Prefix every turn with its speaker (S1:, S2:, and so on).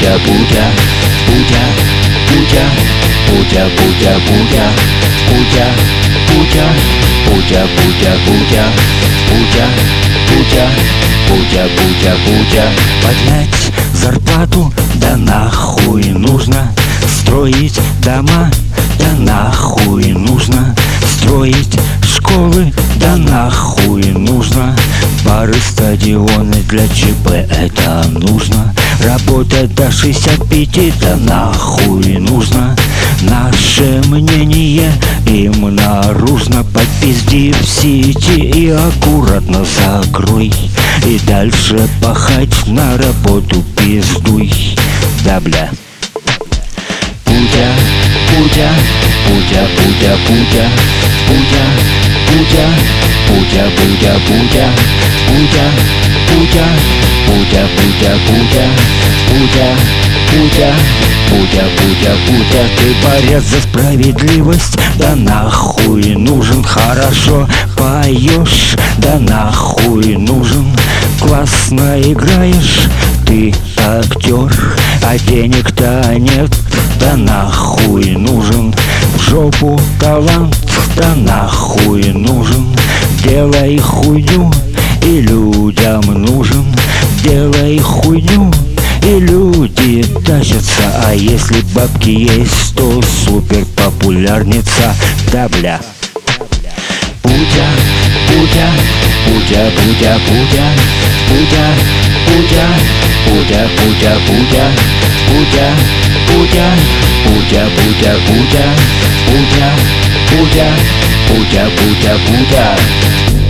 S1: Путя, Путя, Путя, Путя, Путя, Путя, Путя, Путя, Путя, Путя, Путя, Путя, Путя, Путя, Путя, Путя, Путя. Поднять зарплату, да нахуй нужно. Строить дома, да нахуй нужно. Строить школы, да нахуй нужно. Бары, стадионы для ЧП, это нужно. Работать до 65, да нахуй нужно. Наше мнение им наружно. Попизди в сети и аккуратно закрой. И дальше пахать на работу пиздуй. Да бля. Путя, Путя, Путя, Путя, Путя, Путя, Путя, Путя, Путя, Путя, Путя, Путя, Путя, Путя, Путя, Путя, Путя, Путя, Путя, Путя. Ты борец за справедливость, да нахуй нужен. Хорошо поешь, да нахуй нужен. Классно играешь, ты актер, а денег-то нет, да нахуй нужен. В жопу талант, да нахуй нужен. Делай хуйню, и людям нужен. Делай хуйню, и люди тащатся. А если бабки есть, то супер популярница. Да бля. Путя, Путя, Путя, Путя, Путя, Путя, Путя, Путя, Путя, Путя, Путя, Путя, Путя, Путя, Путя, Путя, Путя, Путя, Путя, Путя.